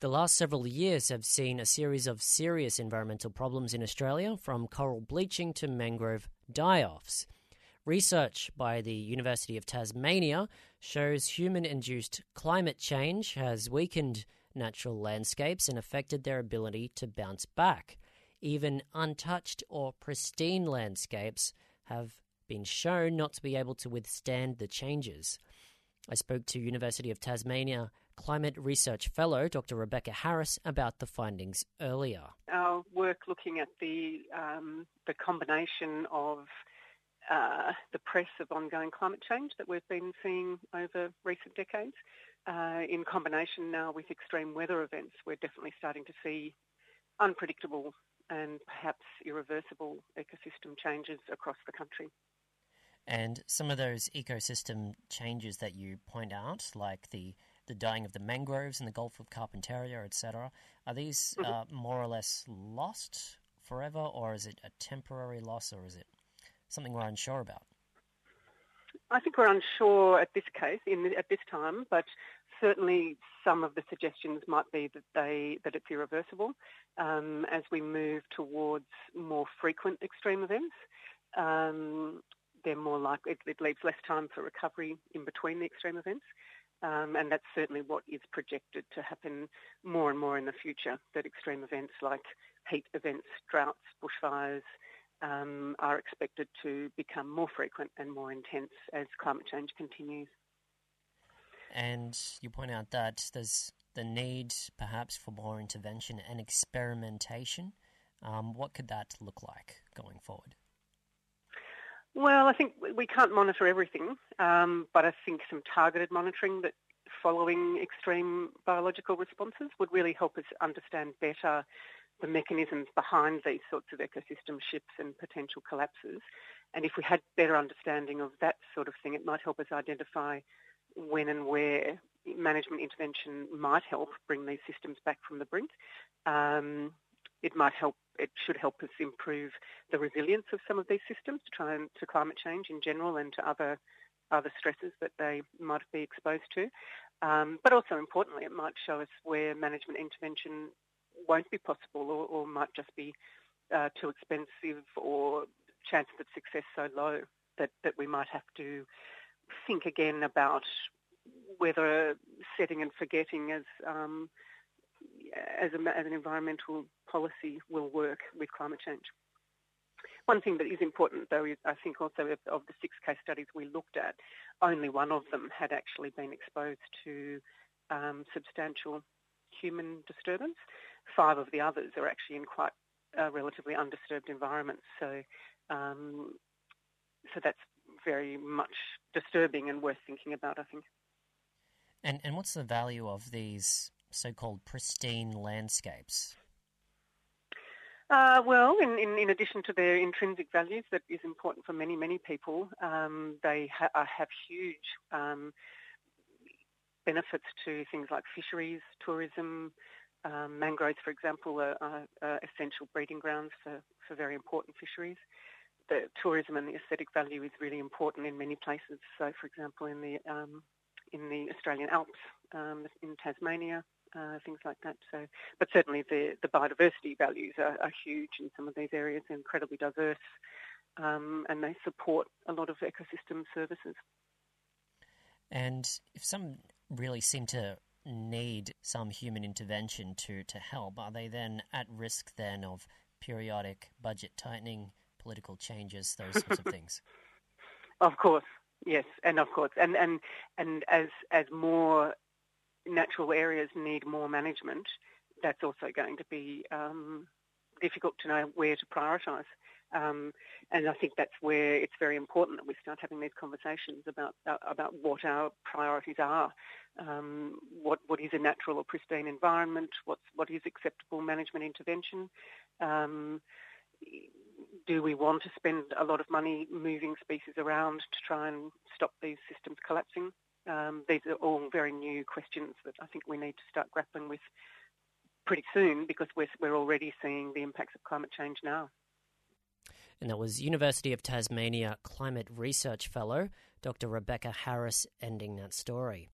The last several years have seen a series of serious environmental problems in Australia, from coral bleaching to mangrove die-offs. Research by the University of Tasmania shows human-induced climate change has weakened natural landscapes and affected their ability to bounce back. Even untouched or pristine landscapes have been shown not to be able to withstand the changes. I spoke to University of Tasmania Climate Research Fellow Dr. Rebecca Harris about the findings earlier. Our work looking at the combination of the press of ongoing climate change that we've been seeing over recent decades, in combination now with extreme weather events, we're definitely starting to see unpredictable and perhaps irreversible ecosystem changes across the country. And some of those ecosystem changes that you point out, like the dying of the mangroves in the Gulf of Carpentaria, etc., are these more or less lost forever, or is it a temporary loss, or is it something we're unsure about? I think we're unsure at this case, at this time, but certainly some of the suggestions might be that it's irreversible as we move towards more frequent extreme events. They're more likely, it leaves less time for recovery in between the extreme events, and that's certainly what is projected to happen more and more in the future, that extreme events like heat events, droughts, bushfires are expected to become more frequent and more intense as climate change continues. And you point out that there's the need perhaps for more intervention and experimentation. What could that look like going forward? Well, I think we can't monitor everything, but I think some targeted monitoring that following extreme biological responses would really help us understand better the mechanisms behind these sorts of ecosystem shifts and potential collapses. And if we had better understanding of that sort of thing, it might help us identify when and where management intervention might help bring these systems back from the brink. It should help us improve the resilience of some of these systems to climate change in general and to other stresses that they might be exposed to. But also importantly, it might show us where management intervention won't be possible or might just be too expensive, or chances of success so low that we might have to think again about whether setting and forgetting as an environmental policy will work with climate change. One thing that is important, though, is I think also of the 6 case studies we looked at, only one of them had actually been exposed to substantial human disturbance. 5 of the others are actually in quite relatively undisturbed environments. So that's very much disturbing and worth thinking about, I think. And what's the value of these so-called pristine landscapes? Well, in addition to their intrinsic values, that is important for many, many people, they have huge benefits to things like fisheries, tourism. Mangroves, for example, are essential breeding grounds for very important fisheries. The tourism and the aesthetic value is really important in many places. So, for example, in the Australian Alps, in Tasmania, things like that. So, but certainly the biodiversity values are huge in some of these areas, incredibly diverse, and they support a lot of ecosystem services. And if some really seem to need some human intervention to help, are they then at risk then of periodic budget tightening, political changes, those sorts of things? Of course, yes, and of course, and as more natural areas need more management, that's also going to be difficult to know where to prioritise. And I think that's where it's very important that we start having these conversations about what our priorities are. What is a natural or pristine environment? What is acceptable management intervention? Do we want to spend a lot of money moving species around to try and stop these systems collapsing? These are all very new questions that I think we need to start grappling with pretty soon, because we're already seeing the impacts of climate change now. And that was University of Tasmania Climate Research Fellow Dr. Rebecca Harris ending that story.